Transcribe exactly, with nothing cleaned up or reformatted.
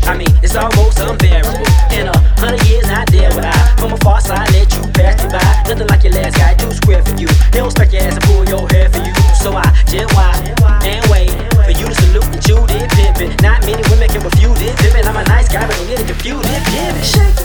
I mean, it's almost unbearable. In a hundred years, not there would I. From a far side, let you pass me by. Nothing like your last guy, do square for you. They don't stuck your ass and pull your hair for you. So I just watch and wait for you to salute and chew it, pimpin'. Not many women can refute it, pimpin'. I'm a nice guy, but don't get it confused, pimpin'. Shake